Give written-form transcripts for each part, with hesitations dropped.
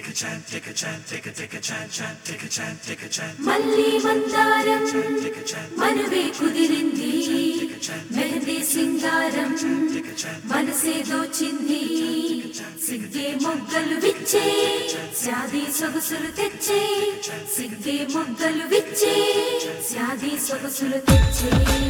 మల్లి మందారం మనవే కుదిరింది మెహందీ సింగారం మనసే దోచింది సిగ్గే మొగ్గలు విచ్చే శాదీ సొగసులు తెచ్చే సిగ్గే మొగ్గలు విచ్చే శాదీ సొగసులు తెచ్చే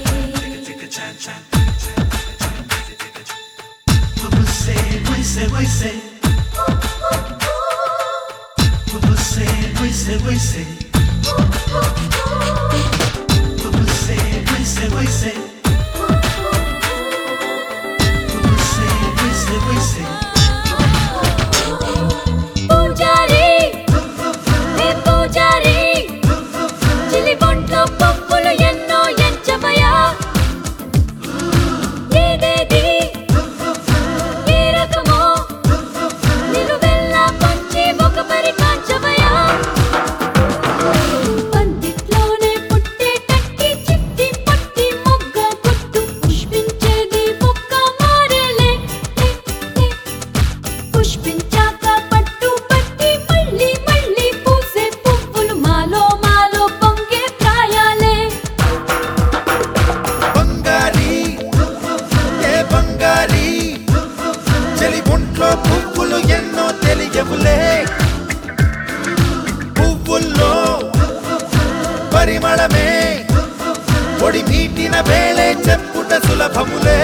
పరిమళమే ఒడి మీటిన వేళే చెప్పుట సులభములే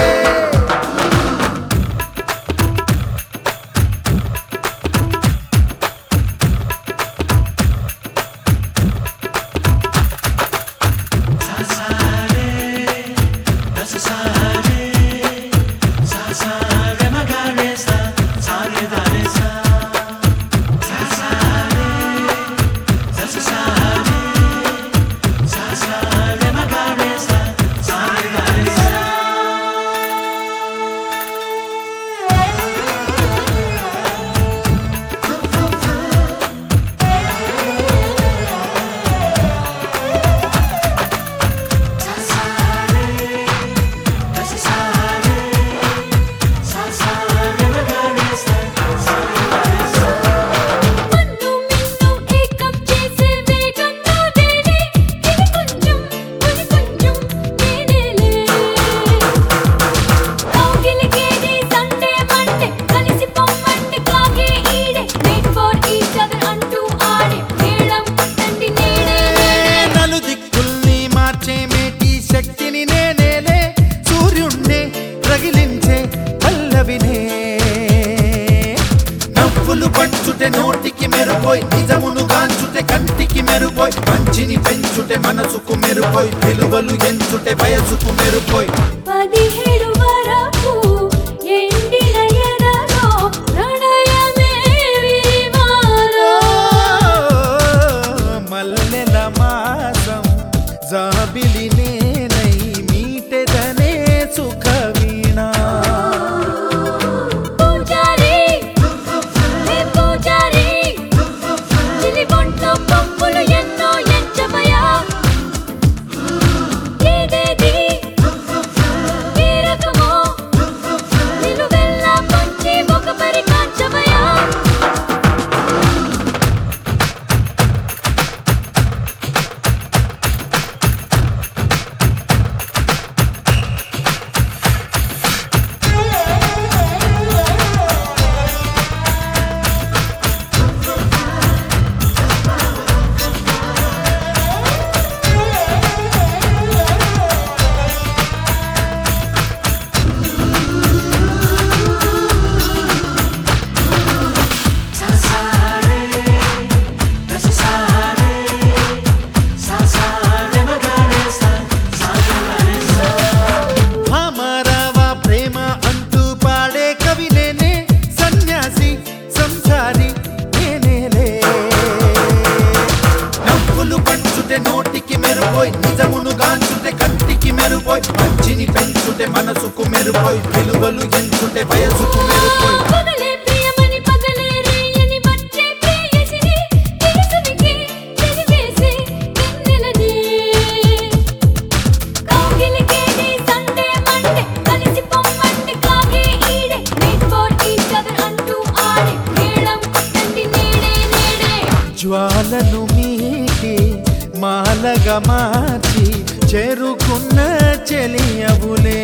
పంచుటే నోటికి మెరుపోయి నిజమును గాంచుటే కంటికి మెరుపోయి మంచిని పెంచుటే మనసుకు మెరుపోయి విలువలు ఎంచుటే వయసుకు మెరుపోయి 17 వరకు ఎండిన ఎదలో ప్రణయమే విరివాలో మల్లెల మాసం జాబిలి నేనై మీటెదనే సుఖ వీణా నోటికి మెరుపోయి నిజమును గాంచుటే కంటికి మెరుపోయి మంచిని పెంచుటే మనసుకు మెరుపోయి విలువలు ఎంచుటే వయసుకు మెరుపోయి Each other unto our జ్వాలను మీకి మాలగా మార్చి చేరుకున్న చెలియవులే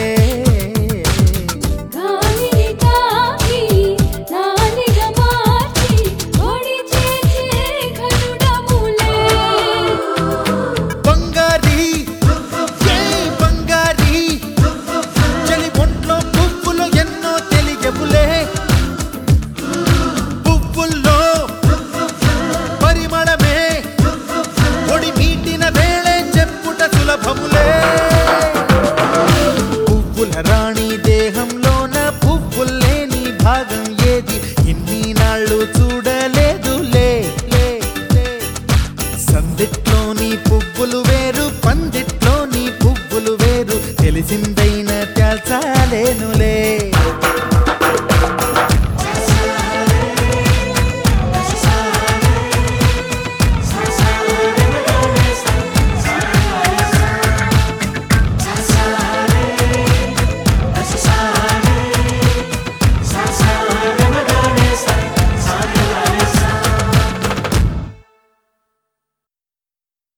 గాలిని తాకి నాలిగా మార్చి ఒడి చేసే ఘనుడములే బంగారి ఏ బంగారి చలి ఒంట్లో పువ్వులు ఎన్నో తెలియవులే పువ్వుల్లో పరిమళమే ఒడి మీటిన వేళే చెప్పుట సులభములే పువ్వుల రాణి దేహంలోన పువ్వుల్లేని భాగం ఏది ఇన్ని నాళ్ళు చూడ